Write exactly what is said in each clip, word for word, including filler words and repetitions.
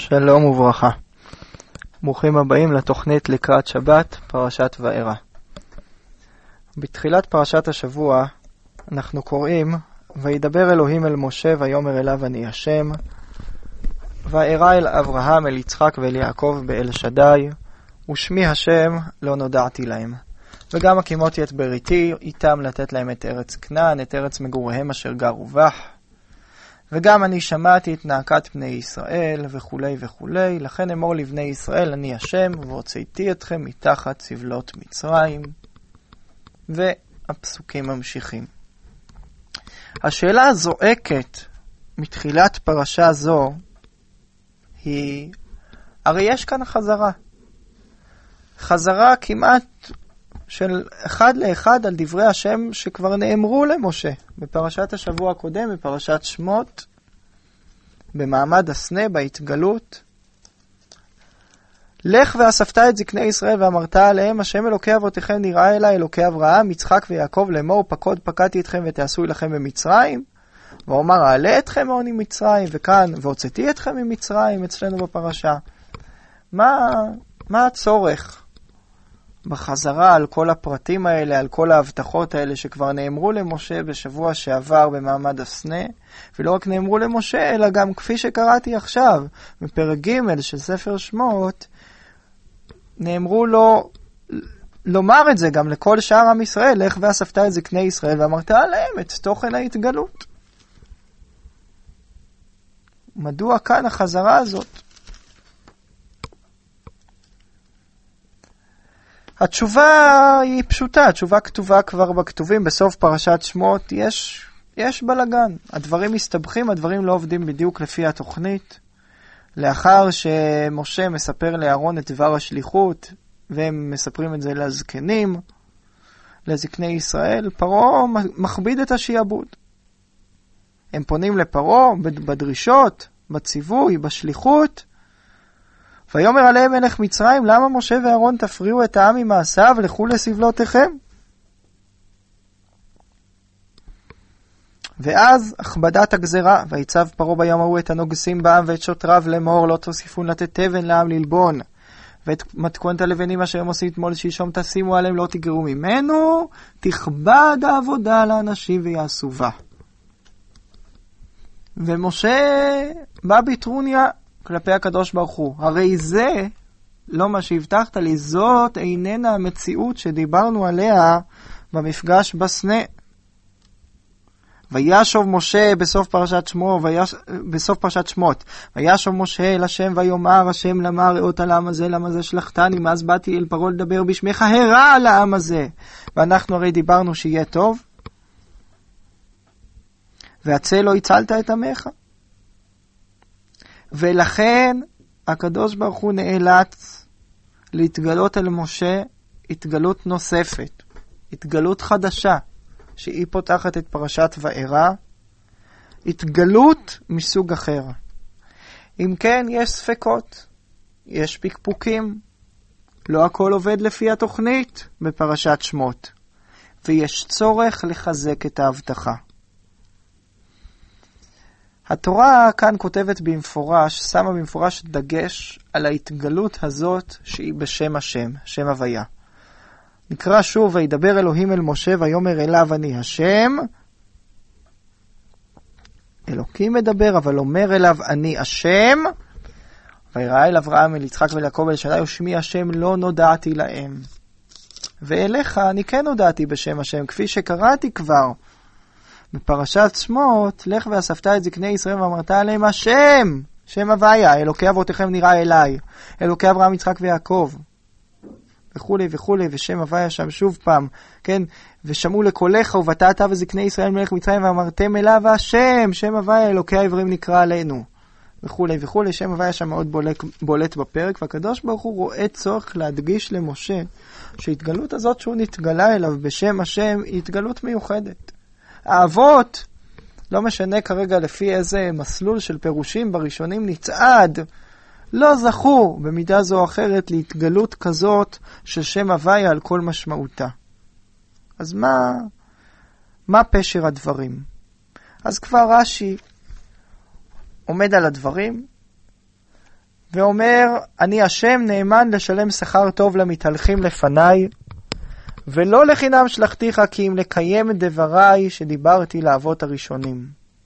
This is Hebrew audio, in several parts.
שלום וברכה. ברוכים הבאים לתוכנית לקראת שבת, פרשת וארא. בתחילת פרשת השבוע אנחנו קוראים, וידבר אלוהים אל משה ויאמר אליו אני השם, וארא אל אברהם אל יצחק ואל יעקב באל שדי, ושמי השם לא נודעתי להם. וגם הקימותי את בריתי איתם לתת להם את ארץ כנען, את ארץ מגוריהם אשר גרו בך. וגם אני שמעתי את נאקת בני ישראל וכו' וכו'. לכן אמור לבני ישראל אני השם והוצאתי אתכם מתחת סבלות מצרים. והפסוקים ממשיכים. השאלה הזועקת מתחילת פרשה זו היא, הרי יש כאן חזרה. חזרה כמעט של אחד לאחד על דברי השם שכבר נאמרו למשה בפרשת השבוע הקודם, בפרשת שמות, במעמד הסנה, בהתגלות. לך ואספת את זקני ישראל ואמרת עליהם, השם אלוקי אבותיכם נראה אלי, אלוקי אברהם, יצחק ויעקב לאמור, פקוד פקדתי אתכם ותעשו לכם במצרים, ואומר אעלה אתכם מעוני מצרים, וכאן והוצאתי אתכם ממצרים אצלנו בפרשה. מה, מה הצורך בחזרה על כל הפרטים האלה, על כל ההבטחות האלה שכבר נאמרו למשה בשבוע שעבר במעמד הסנה, ולא רק נאמרו למשה, אלא גם כפי שקראתי עכשיו, בפרק ג' של ספר שמות, נאמרו לו לומר את זה גם לכל שאר עם ישראל, לך ואספת את זקני ישראל, ואמרת עליהם את תוכן ההתגלות. מדוע כאן החזרה הזאת? התשובה היא פשוטה, התשובה כתובה כבר בכתובים, בסוף פרשת שמות יש, יש בלגן. הדברים מסתבכים, הדברים לא עובדים בדיוק לפי התוכנית. לאחר שמשה מספר לאהרון את דבר השליחות, והם מספרים את זה לזקנים, לזקני ישראל, פרעה מכביד את השיעבוד. הם פונים לפרעה בדרישות, בציווי, בשליחות, ויאמר עליהם מלך מצרים, למה משה ואהרון תפריעו את העם ממעשיו, לכו לסבלותיכם? ואז הכבדת הגזרה, ויצב פרעה ביום ההוא את הנוגסים בעם ואת שוטריו לאמור, לא תוסיפון לתת תבן לעם ללבון, ואת מתכונת הלבנים אשר הם עושים תמול שישום תשימו עליהם, לא תגרו ממנו, תכבד העבודה לאנשים ויעשו בה. ומשה בא בטרוניה כלפי הקדוש ברוך הוא. הרי זה, לא מה שהבטחת לי, זאת איננה המציאות שדיברנו עליה במפגש בסנה. וישוב משה בסוף פרשת שמו, ויש, בסוף פרשת שמות, וישוב משה אל השם ויאמר השם למה ראות על העם הזה, למה זה שלחתני, מאז באתי אל פרעה לדבר בשמך, הרע על העם הזה. ואנחנו הרי דיברנו שיהיה טוב, והצל לא הצלת את עמך. ולכן הקדוש ברוך הוא נאלץ להתגלות אל משה התגלות נוספת, התגלות חדשה, שהיא פותחת את פרשת וארא, התגלות מסוג אחר. אם כן, יש ספקות, יש פקפוקים, לא הכל עובד לפי התוכנית בפרשת שמות, ויש צורך לחזק את ההבטחה. התורה כאן כותבת במפורש, שמה במפורש דגש על ההתגלות הזאת שהיא בשם השם, שם הוויה. נקרא שוב, וידבר אלוהים אל משה ויאמר אליו אני השם. אלוקים מדבר, אבל אומר אליו אני השם. ויראה אל אברהם אל יצחק ואל יעקב ואל שדי, ושמי השם לא נודעתי להם. ואליך אני כן נודעתי בשם השם, כפי שקראתי כבר. בפרשת שמות, לך ואספת את זקני ישראל ואמרת עליהם השם, שם הוויה, אלוקי אבותיכם נראה אליי, אלוקי אברהם יצחק ויעקב, וכו' וכו', ושם הוויה שם שוב פעם, כן, ושמעו לקולך ובאת אתה וזקני ישראל מלך מצרים ואמרתם אליו השם, שם הוויה, אלוקי העברים נקרא עלינו, וכו' וכו', שם הוויה שם מאוד בולט, בולט בפרק, והקדוש ברוך הוא רואה צורך להדגיש למשה, שהתגלות הזאת שהוא נתגלה אליו בשם השם, היא התגלות מיוחדת. האבות, לא משנה כרגע לפי איזה מסלול של פירושים בראשונים נצעד, לא זכו במידה זו או אחרת להתגלות כזאת של שם הוויה על כל משמעותה. אז מה, מה פשר הדברים? אז כבר רש"י עומד על הדברים, ואומר, אני השם נאמן לשלם שכר טוב למתהלכים לפניי, ולא לחינם שלחתיך כי אם לקיים את דבריי שדיברתי לאבות הראשונים.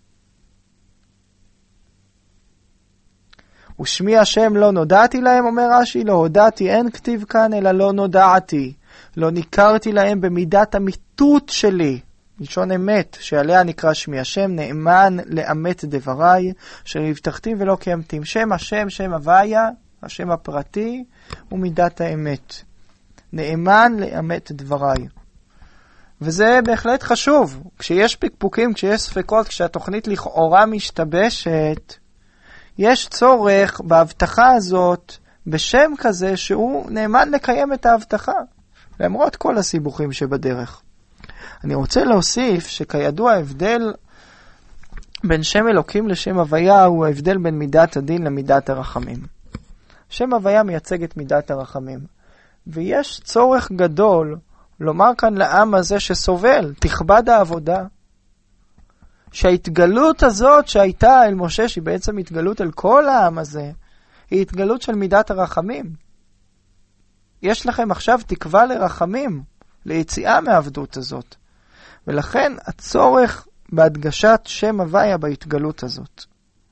ושמי השם לא נודעתי להם, אומר רש"י, לא הודעתי, אין כתיב כאן, אלא לא נודעתי. לא ניכרתי להם במידת המיתות שלי, לשון אמת, שעליה נקרא שמי השם, נאמן לאמת דבריי, שהבטחתי ולא קיימתי. שם השם, שם הוויה, השם הפרטי, ומידת האמת. נאמן לאמת דבריי. וזה בהחלט חשוב. כשיש פקפוקים, כשיש ספקות, כשהתוכנית לכאורה משתבשת, יש צורך בהבטחה הזאת, בשם כזה שהוא נאמן לקיים את ההבטחה, למרות כל הסיבוכים שבדרך. אני רוצה להוסיף שכידוע ההבדל בין שם אלוקים לשם הוויה הוא ההבדל בין מידת הדין למידת הרחמים. שם הוויה מייצג את מידת הרחמים. ויש צורך גדול לומר כאן לעם הזה שסובל, תכבד העבודה, שההתגלות הזאת שהייתה אל משה, שהיא בעצם התגלות אל כל העם הזה, היא התגלות של מידת הרחמים. יש לכם עכשיו תקווה לרחמים, ליציאה מהעבדות הזאת. ולכן הצורך בהדגשת שם הוויה בהתגלות הזאת.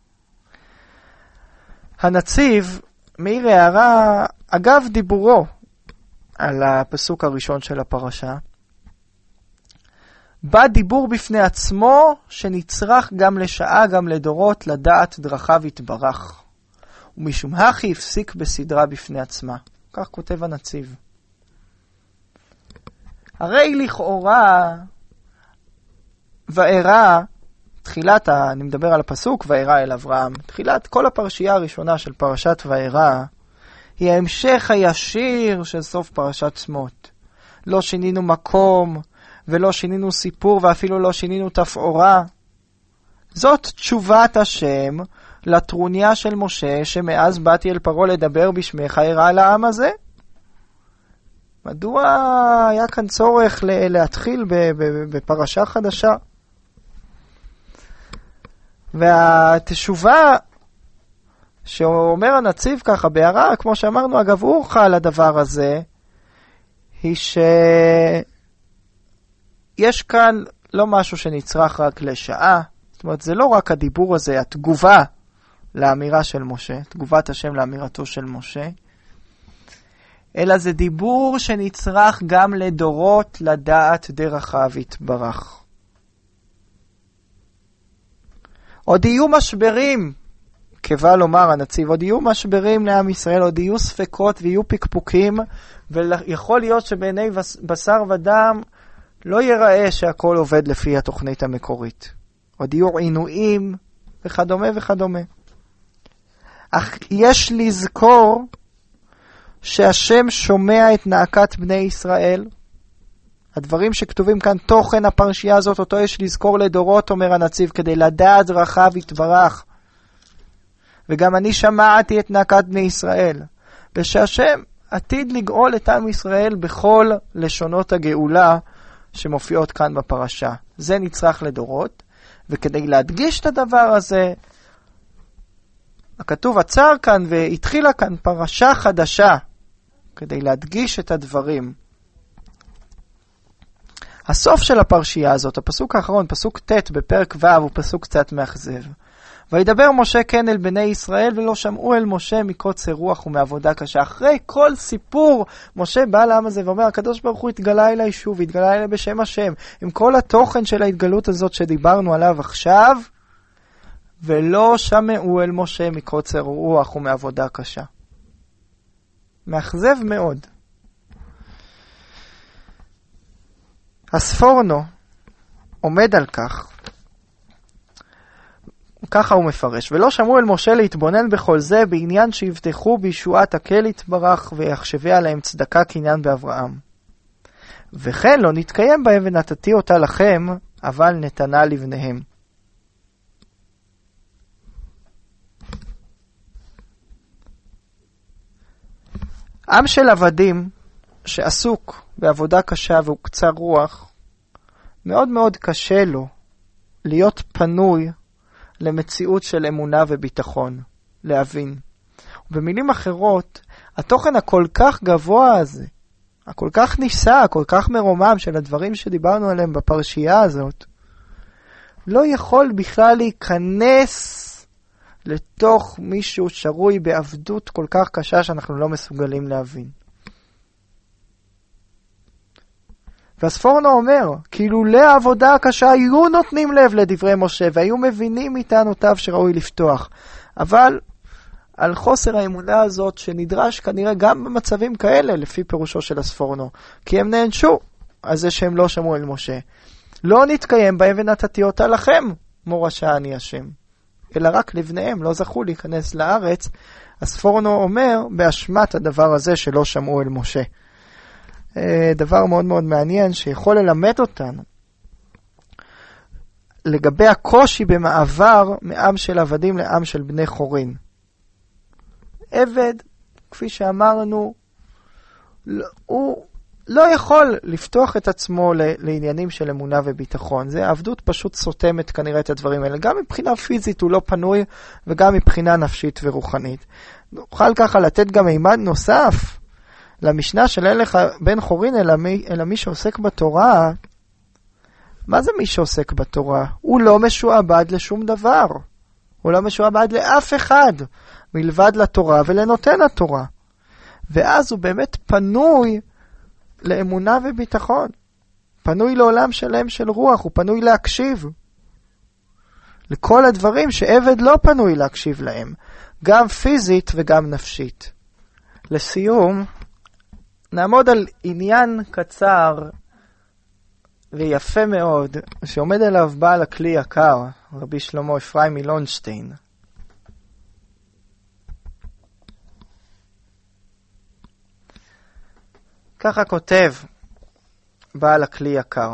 הנציב מעיר הערה, אגב דיבורו על הפסוק הראשון של הפרשה, בא דיבור בפני עצמו שנצרך גם לשעה גם לדורות לדעת דרכיו יתברך. ומשום הכי הפסיק בסדרה בפני עצמה. כך כותב הנציב. הרי לכאורה וארא, תחילת, אני מדבר על הפסוק וארא אל אברהם, תחילת כל הפרשייה הראשונה של פרשת וארא, היא ההמשך הישיר של סוף פרשת שמות. לא שינינו מקום, ולא שינינו סיפור, ואפילו לא שינינו תפאורה. זאת תשובת השם לטרוניה של משה, שמאז באתי אל פרעה לדבר בשמך הרע לעם הזה. מדוע היה כאן צורך להתחיל בפרשה חדשה? והתשובה שאומר הנציב ככה בהערה, כמו שאמרנו, אגב אורחה על הדבר הזה, היא שיש כאן לא משהו שנצרך רק לשעה. זאת אומרת, זה לא רק הדיבור הזה, התגובה לאמירה של משה, תגובת השם לאמירתו של משה, אלא זה דיבור שנצרך גם לדורות לדעת דרכיו יתברך. עוד יהיו משברים, קבע לומר הנציב, עוד יהיו משברים לעם ישראל, עוד יהיו ספקות ויהיו פקפוקים, ויכול להיות שבעיני בשר ודם לא ייראה שהכל עובד לפי התוכנית המקורית. עוד יהיו עינויים וכדומה וכדומה. אך יש לזכור שהשם שומע את נאקת בני ישראל. הדברים שכתובים כאן, תוכן הפרשייה הזאת, אותו יש לזכור לדורות, אומר הנציב, כדי לדעת דרכיו יתברך. וגם אני שמעתי את נאקת בני ישראל. ושהשם עתיד לגאול את עם ישראל בכל לשונות הגאולה שמופיעות כאן בפרשה. זה נצרך לדורות. וכדי להדגיש את הדבר הזה, הכתוב עצר כאן והתחילה כאן פרשה חדשה, כדי להדגיש את הדברים. הסוף של הפרשייה הזאת, הפסוק האחרון, פסוק ט' בפרק ו', הוא פסוק קצת מאכזב. וידבר משה כן אל בני ישראל, ולא שמעו אל משה מקוצר רוח ומעבודה קשה. אחרי כל סיפור, משה בא לעם הזה ואומר, הקדוש ברוך הוא התגלה אליי שוב, התגלה אליי בשם השם, עם כל התוכן של ההתגלות הזאת שדיברנו עליו עכשיו, ולא שמעו אל משה מקוצר רוח ומעבודה קשה. מאכזב מאוד. הספורנו עומד על כך, ככה הוא מפרש, ולא שמעו אל משה להתבונן בכל זה בעניין שיבטחו בישועת הקהל יתברך ויחשבי עליהם צדקה קניין באברהם. וכן לא נתקיים בהם ונתתי אותה לכם, אבל נתנה לבניהם. עם של עבדים שעסוק בעבודה קשה והוא קצר רוח, מאוד מאוד קשה לו להיות פנוי למציאות של אמונה וביטחון, להבין. במילים אחרות, התוכן הכל כך גבוה הזה, הכל כך ניסה, הכל כך מרומם של הדברים שדיברנו עליהם בפרשייה הזאת, לא יכול בכלל להיכנס לתוך מישהו שרוי בעבדות כל כך קשה שאנחנו לא מסוגלים להבין. והספורנו אומר, כאילו לעבודה הקשה היו נותנים לב לדברי משה, והיו מבינים איתנותיו שראוי לפתוח. אבל על חוסר האמונה הזאת שנדרש כנראה גם במצבים כאלה, לפי פירושו של הספורנו, כי הם נענשו על זה שהם לא שמעו אל משה. לא נתקיים בהם ונתתי אותה לכם, מורשה אני השם. אלא רק לבניהם לא זכו להיכנס לארץ. הספורנו אומר באשמת הדבר הזה שלא שמעו אל משה. דבר מאוד מאוד מעניין שיכול ללמד אותנו לגבי הקושי במעבר מעם של עבדים לעם של בני חורין. עבד, כפי שאמרנו, הוא לא יכול לפתוח את עצמו לעניינים של אמונה וביטחון. זה העבדות פשוט סותמת כנראה את הדברים האלה. גם מבחינה פיזית הוא לא פנוי, וגם מבחינה נפשית ורוחנית. נוכל ככה לתת גם מימד נוסף למשנה של אין לך בן חורין אלא מי, אלא מי שעוסק בתורה. מה זה מי שעוסק בתורה? הוא לא משועבד לשום דבר. הוא לא משועבד לאף אחד, מלבד לתורה ולנותן התורה. ואז הוא באמת פנוי לאמונה וביטחון. פנוי לעולם שלם של רוח, הוא פנוי להקשיב. לכל הדברים שעבד לא פנוי להקשיב להם, גם פיזית וגם נפשית. לסיום, נעמוד על עניין קצר ויפה מאוד, שעומד עליו בעל הכלי יקר, רבי שלמה אפרים מלונשטיין. ככה כותב בעל הכלי יקר.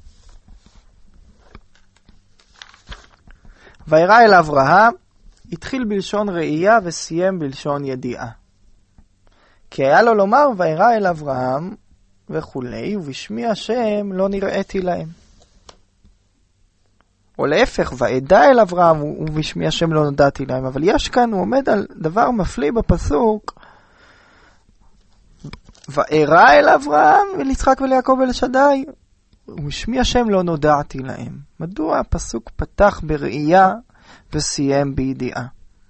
וירא אל אברהם, התחיל בלשון ראייה וסיים בלשון ידיעה. כי היה לו לומר וירא אל אברהם וכולי, ובשמי השם לא נראיתי להם. או להפך, ועדה אל אברהם ובשמי השם לא נודעתי להם. אבל יש כאן, הוא עומד על דבר מפליא בפסוק, וארא אל אברהם וליצחק וליעקב ולשדי, ובשמי השם לא נודעתי להם. מדוע הפסוק פתח בראייה וסיים בידיעה?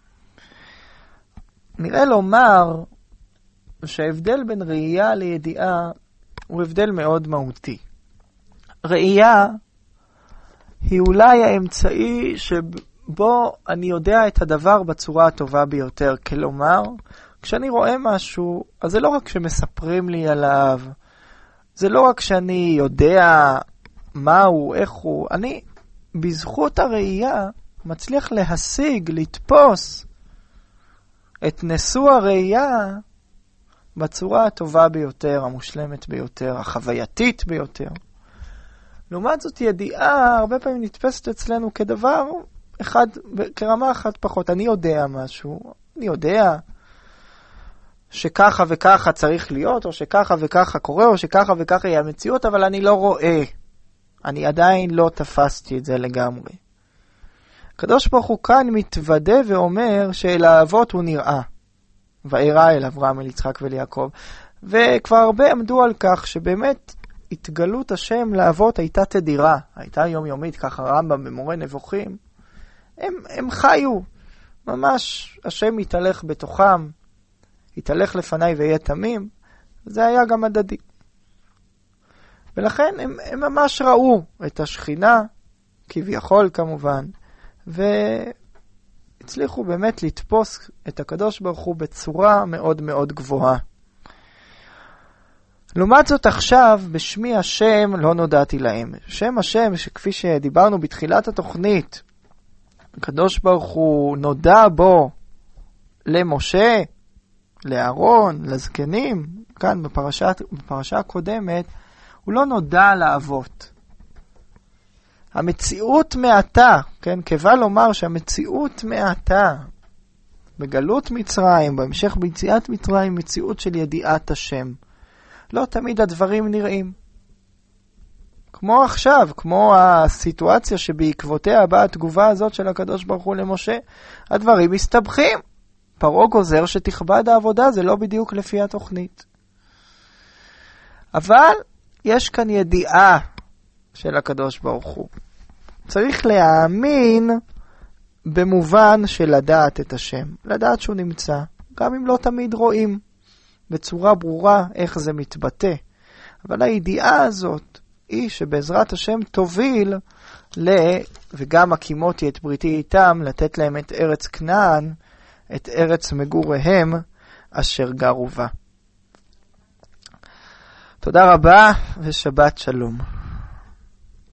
נראה לומר שההבדל בין ראייה לידיעה הוא הבדל מאוד מהותי. ראייה היא אולי האמצעי שבו אני יודע את הדבר בצורה הטובה ביותר. כלומר, כשאני רואה משהו, אז זה לא רק שמספרים לי עליו, זה לא רק שאני יודע מה הוא, איך הוא, אני בזכות הראייה מצליח להשיג, לתפוס את נשוא הראייה בצורה הטובה ביותר, המושלמת ביותר, החווייתית ביותר. לעומת זאת, ידיעה הרבה פעמים נתפסת אצלנו כדבר אחד, כרמה אחת פחות. אני יודע משהו, אני יודע שככה וככה צריך להיות, או שככה וככה קורה, או שככה וככה היא המציאות, אבל אני לא רואה. אני עדיין לא תפסתי את זה לגמרי. הקדוש ברוך הוא כאן מתוודה ואומר שאל האבות הוא נראה. וארא אל אברהם, אל יצחק וליעקב. וכבר הרבה עמדו על כך שבאמת התגלות השם לאבות הייתה תדירה, הייתה יומיומית, ככה רמב"ם במורה נבוכים. הם, הם חיו, ממש השם יתהלך בתוכם, יתהלך לפניי ויהיה תמים, זה היה גם הדדי. ולכן הם, הם ממש ראו את השכינה, כביכול כמובן, והצליחו באמת לתפוס את הקדוש ברוך הוא בצורה מאוד מאוד גבוהה. לעומת זאת עכשיו, בשמי השם לא נודעתי להם. שם השם, שכפי שדיברנו בתחילת התוכנית, הקדוש ברוך הוא נודע בו למשה, לאהרון, לזקנים, כאן בפרשה, בפרשה הקודמת, הוא לא נודע לאבות. המציאות מעתה, כן, כבה לומר שהמציאות מעתה, בגלות מצרים, בהמשך ביציאת מצרים, מציאות של ידיעת השם. לא תמיד הדברים נראים. כמו עכשיו, כמו הסיטואציה שבעקבותיה באה התגובה הזאת של הקדוש ברוך הוא למשה, הדברים מסתבכים. פרעה גוזר שתכבד העבודה, זה לא בדיוק לפי התוכנית. אבל יש כאן ידיעה של הקדוש ברוך הוא. צריך להאמין במובן של לדעת את השם, לדעת שהוא נמצא, גם אם לא תמיד רואים בצורה ברורה איך זה מתבטא. אבל הידיעה הזאת היא שבעזרת השם תוביל ל... וגם הקימותי את בריתי איתם, לתת להם את ארץ כנען, את ארץ מגוריהם אשר גרו בה. תודה רבה ושבת שלום.